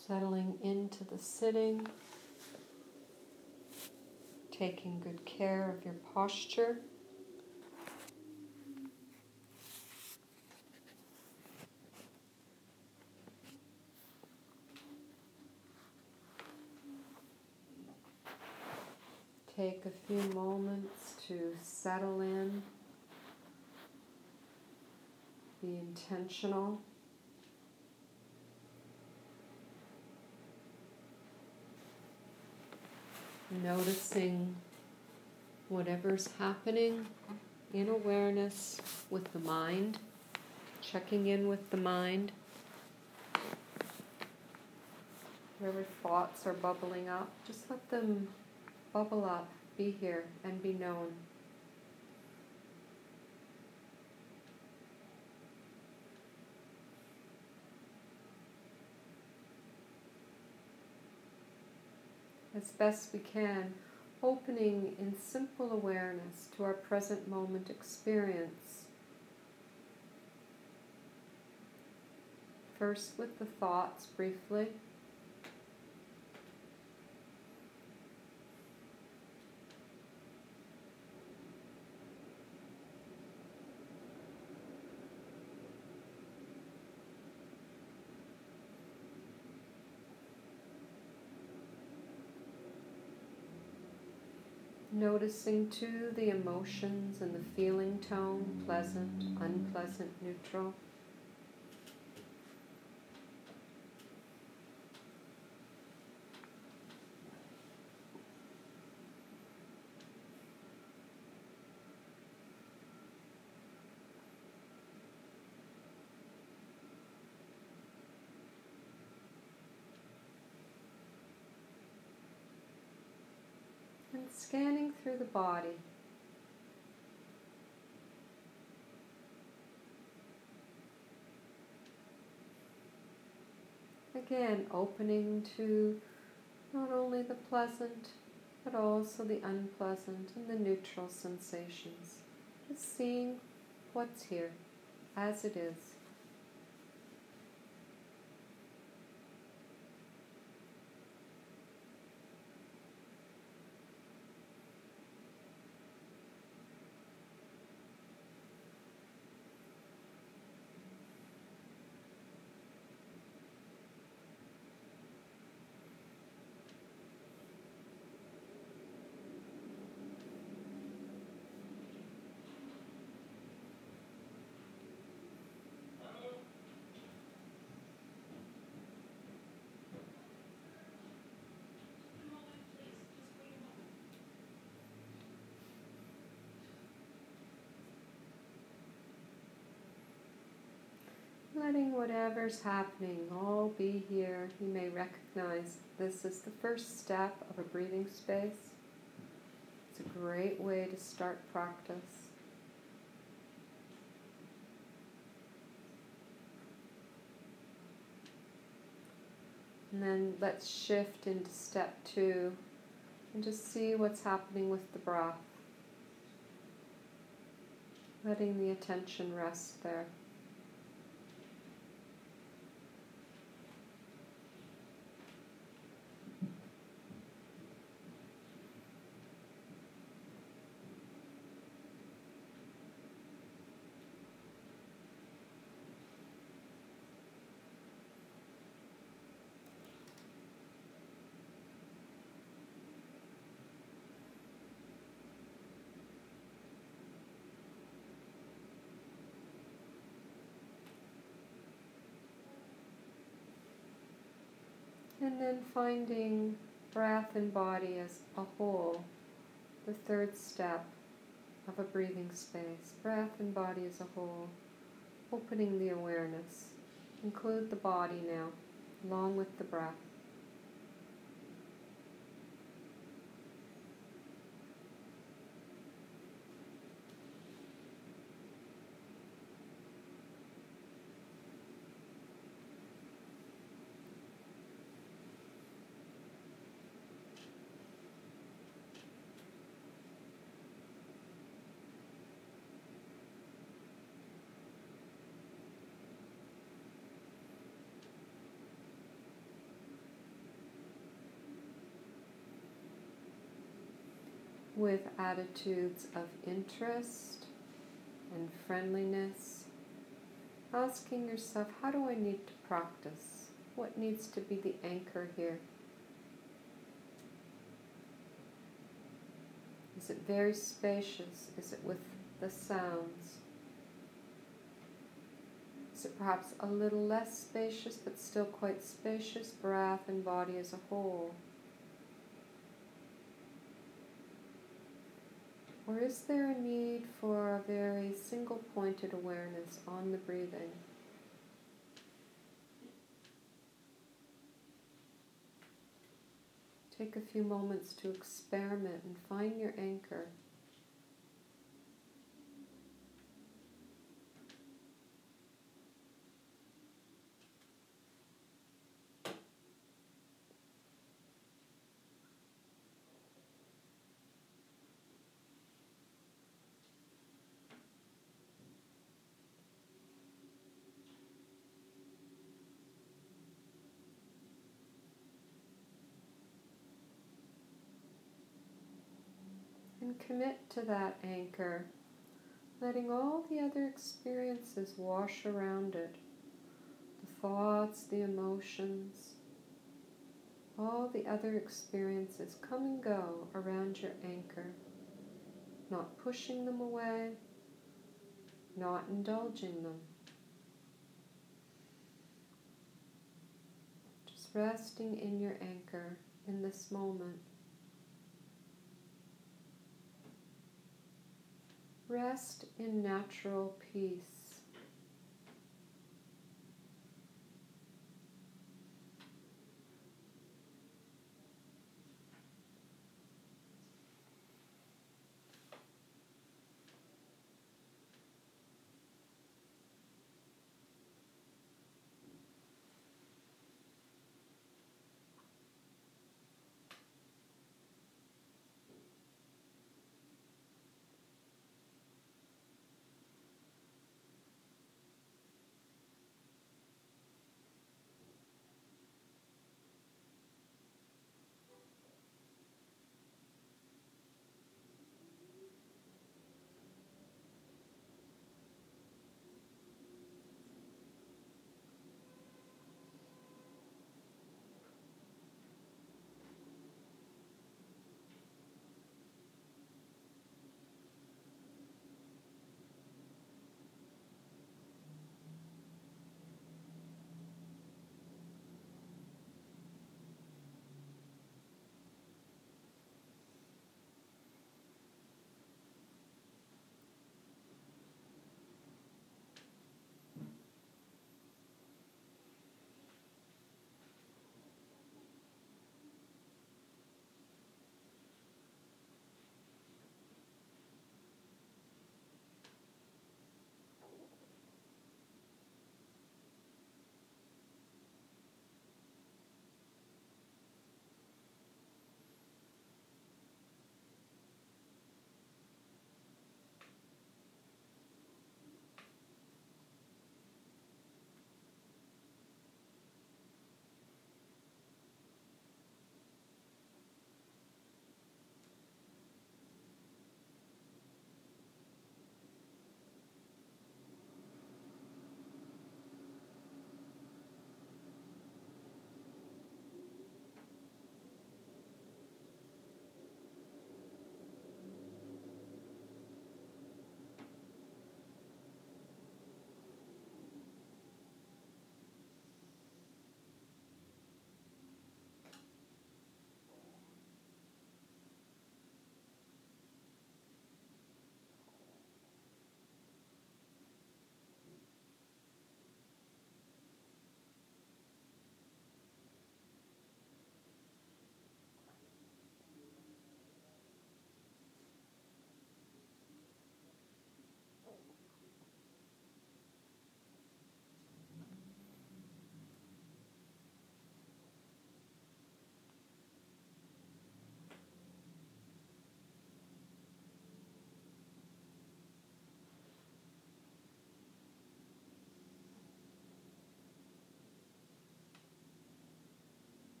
Settling into the sitting, taking good care of your posture. Take a few moments to settle in, be intentional. Noticing whatever's happening in awareness with the mind, checking in with the mind. Whatever thoughts are bubbling up, just let them bubble up, be here, and be known. As best we can, opening in simple awareness to our present moment experience. First with the thoughts briefly. Noticing too the emotions and the feeling tone, pleasant, unpleasant, neutral. And scanning through the body. Again, opening to not only the pleasant, but also the unpleasant and the neutral sensations. Just seeing what's here as it is. Letting whatever's happening all be here. You may recognize this is the first step of a breathing space. It's a great way to start practice. And then let's shift into step 2 and just see what's happening with the breath. Letting the attention rest there. And then finding breath and body as a whole, the third step of a breathing space. Breath and body as a whole, opening the awareness. Include the body now, along with the breath. with attitudes of interest and friendliness, asking yourself, how do I need to practice? What needs to be the anchor here? Is it very spacious? Is it with the sounds? Is it perhaps a little less spacious, but still quite spacious, breath and body as a whole? Or is there a need for a very single-pointed awareness on the breathing? Take a few moments to experiment and find your anchor. And commit to that anchor, letting all the other experiences wash around it. The thoughts, the emotions, all the other experiences come and go around your anchor, not pushing them away, not indulging them. Just resting in your anchor in this moment. Rest in natural peace.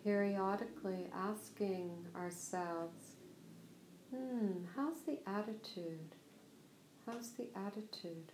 periodically asking ourselves, how's the attitude? How's the attitude?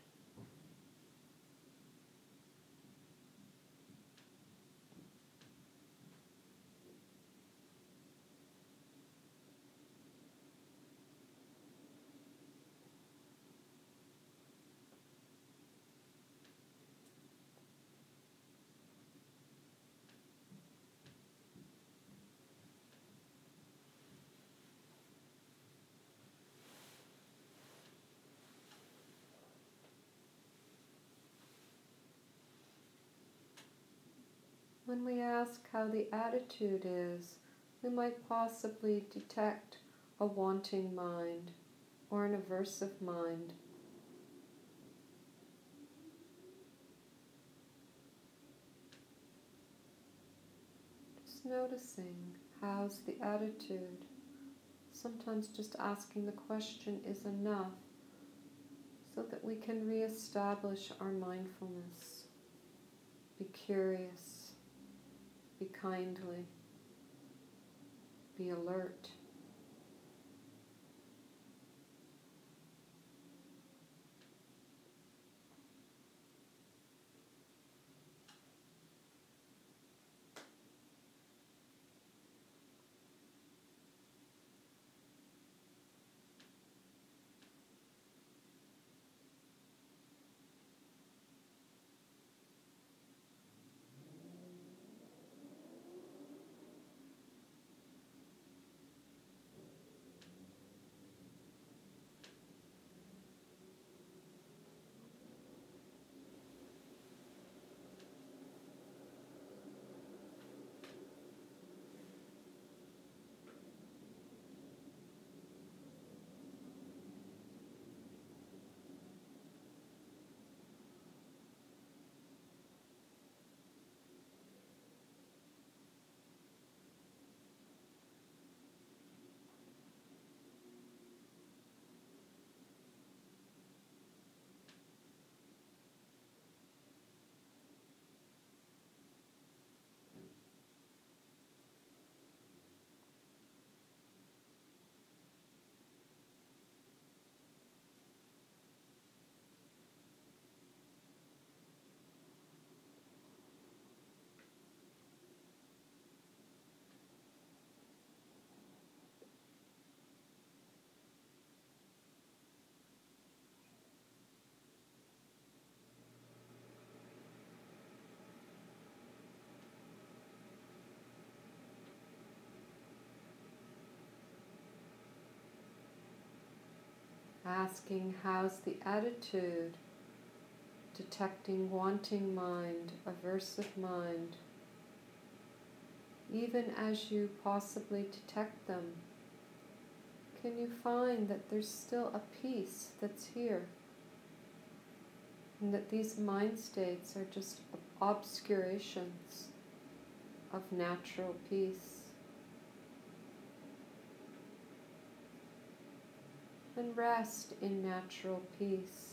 When we ask how the attitude is, we might possibly detect a wanting mind or an aversive mind. Just noticing, how's the attitude? Sometimes just asking the question is enough so that we can reestablish our mindfulness. Be curious, be kindly, be alert. Asking, how's the attitude? Detecting wanting mind, aversive mind. Even as you possibly detect them, can you find that there's still a peace that's here? And that these mind states are just obscurations of natural peace. And rest in natural peace.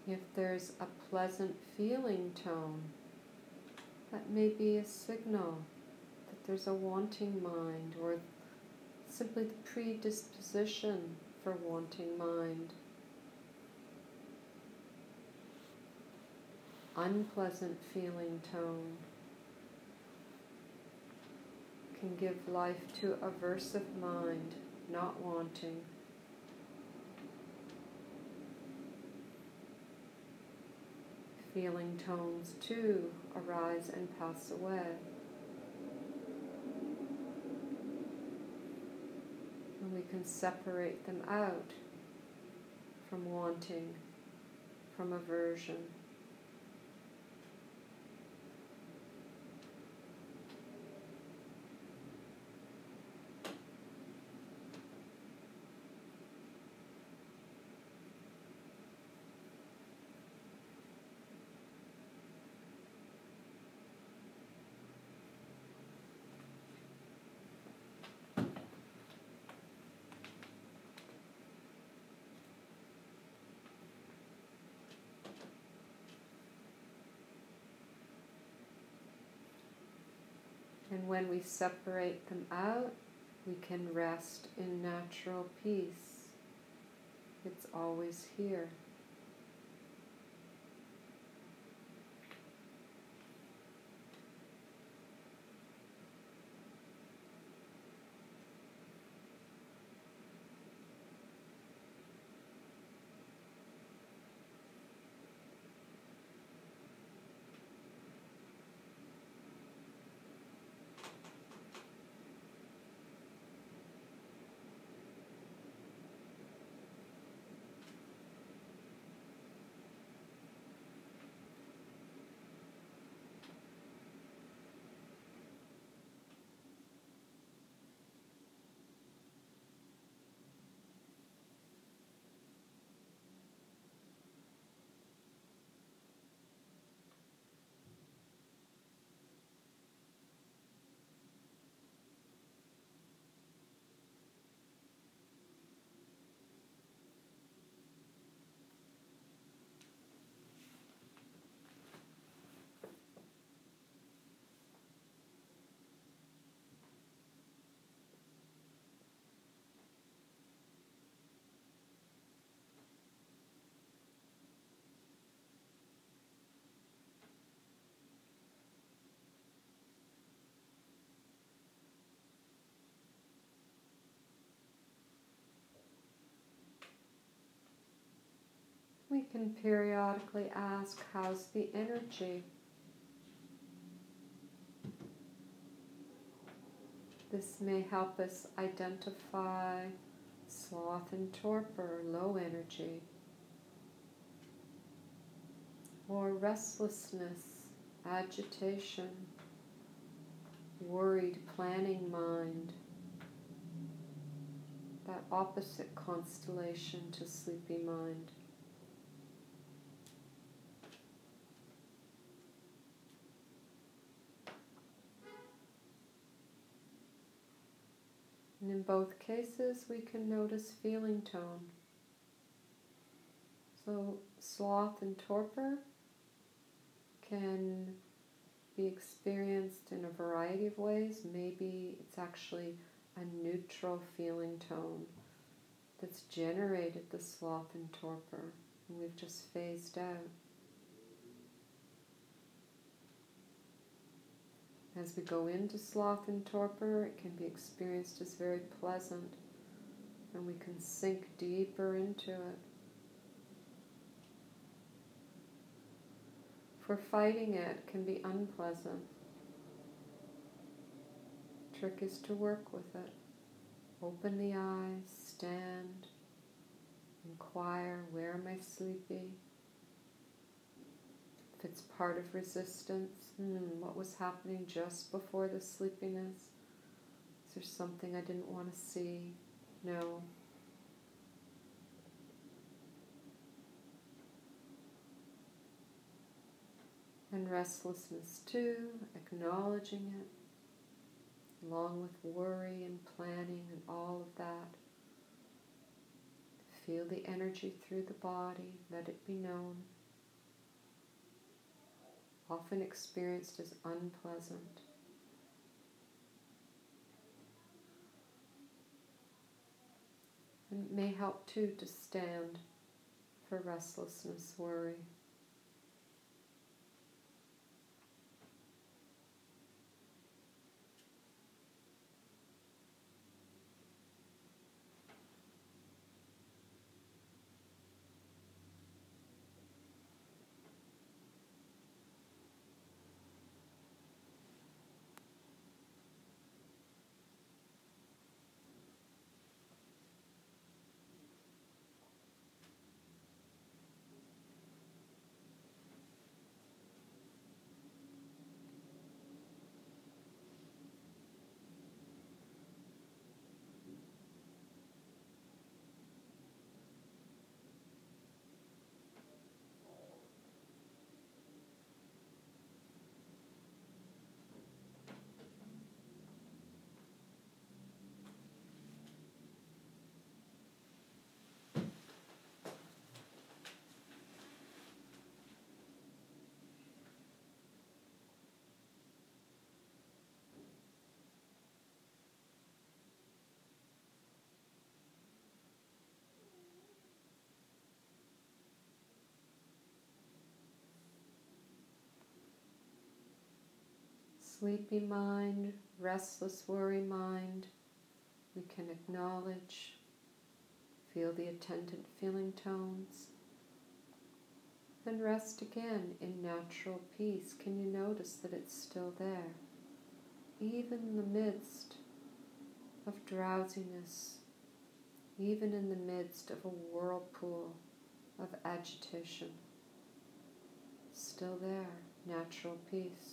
If there's a pleasant feeling tone, that may be a signal that there's a wanting mind, or simply the predisposition for wanting mind. Unpleasant feeling tone can give life to aversive mind, not wanting. Feeling tones too arise and pass away. And we can separate them out from wanting, from aversion. And when we separate them out, we can rest in natural peace. It's always here. We can periodically ask, how's the energy? This may help us identify sloth and torpor, low energy, or restlessness, agitation, worried, planning mind, that opposite constellation to sleepy mind. And in both cases, we can notice feeling tone. So sloth and torpor can be experienced in a variety of ways. Maybe it's actually a neutral feeling tone that's generated the sloth and torpor, and we've just phased out. As we go into sloth and torpor, it can be experienced as very pleasant, and we can sink deeper into it. For fighting it can be unpleasant. Trick is to work with it. Open the eyes, stand, inquire, where am I sleepy? If it's part of resistance, what was happening just before the sleepiness? Is there something I didn't want to see? No. And restlessness too, acknowledging it, along with worry and planning and all of that. Feel the energy through the body, let it be known. often experienced as unpleasant. And it may help too to stand for restlessness, worry. Sleepy mind, restless worry mind, we can acknowledge, feel the attendant feeling tones, then rest again in natural peace. Can you notice that it's still there? Even in the midst of drowsiness, even in the midst of a whirlpool of agitation, still there, natural peace.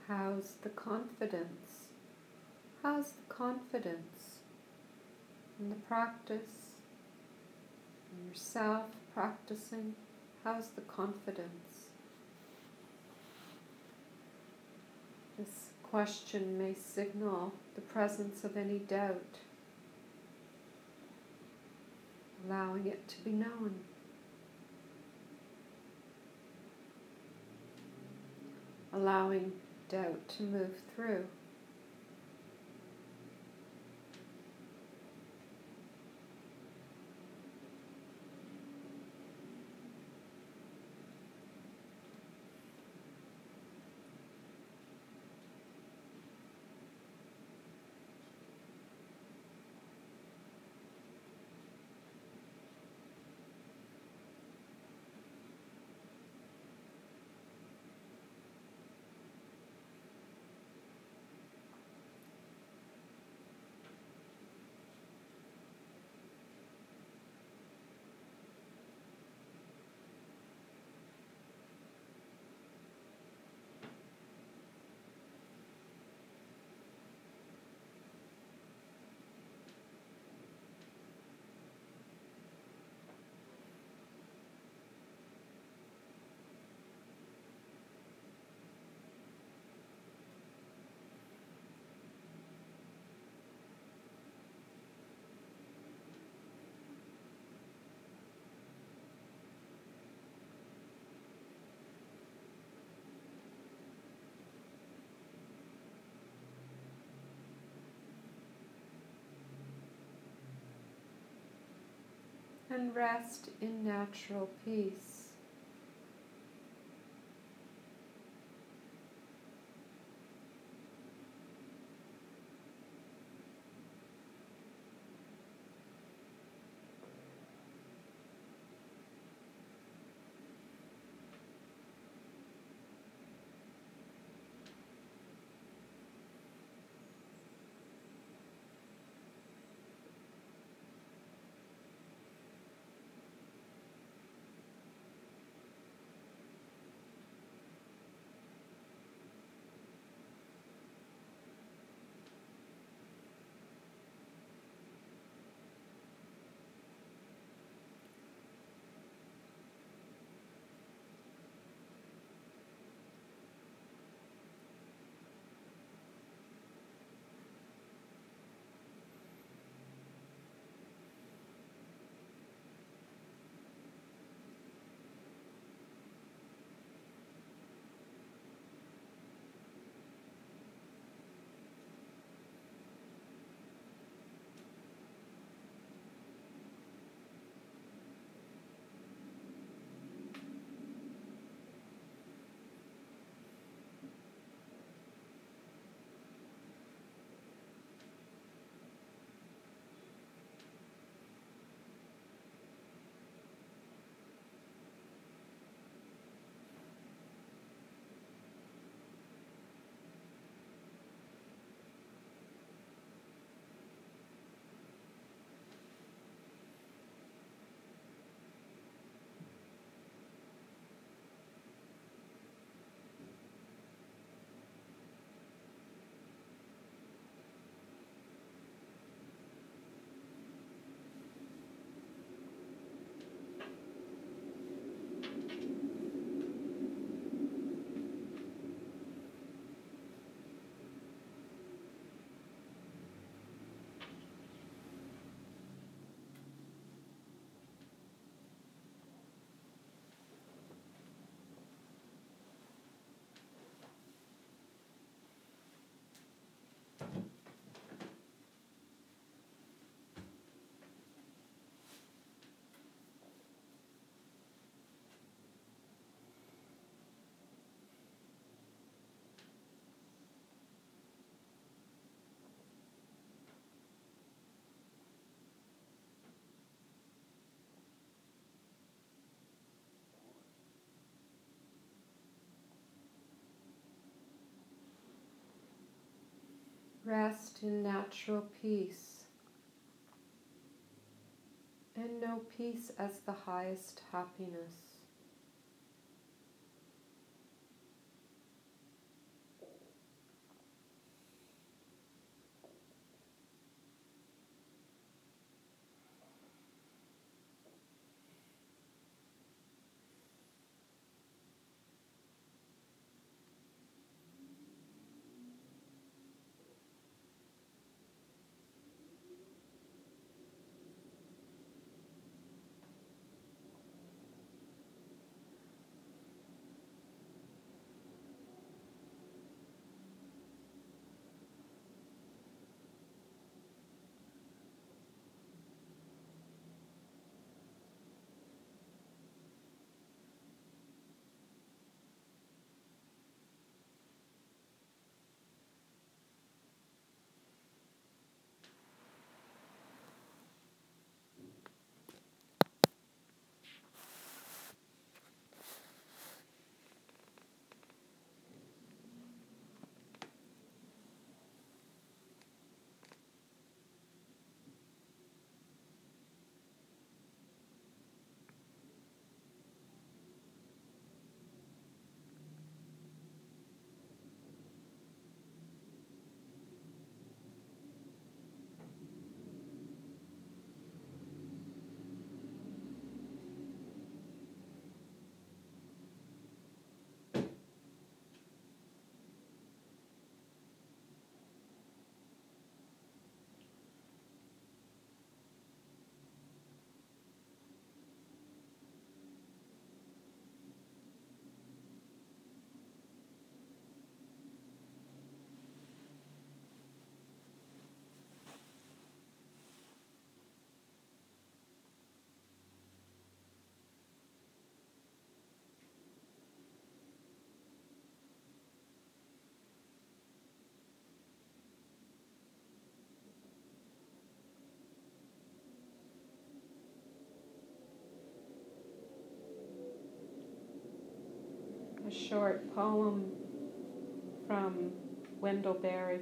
How's the confidence? How's the confidence in the practice, in yourself practicing? How's the confidence? This question may signal the presence of any doubt, allowing it to be known. Allowing doubt to move through. And rest in natural peace. Rest in natural peace, and know peace as the highest happiness. short poem from Wendell Berry.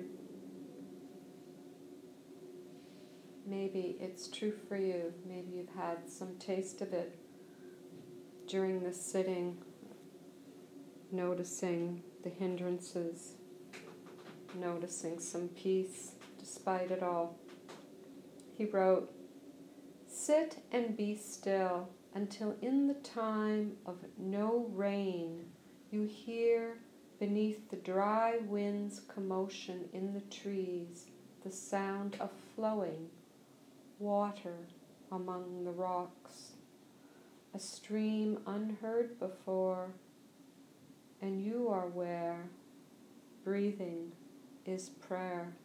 Maybe it's true for you. Maybe you've had some taste of it during this sitting, noticing the hindrances, noticing some peace despite it all. He wrote, "Sit and be still until in the time of no rain you hear beneath the dry wind's commotion in the trees the sound of flowing water among the rocks, a stream unheard before, and you are where breathing is prayer."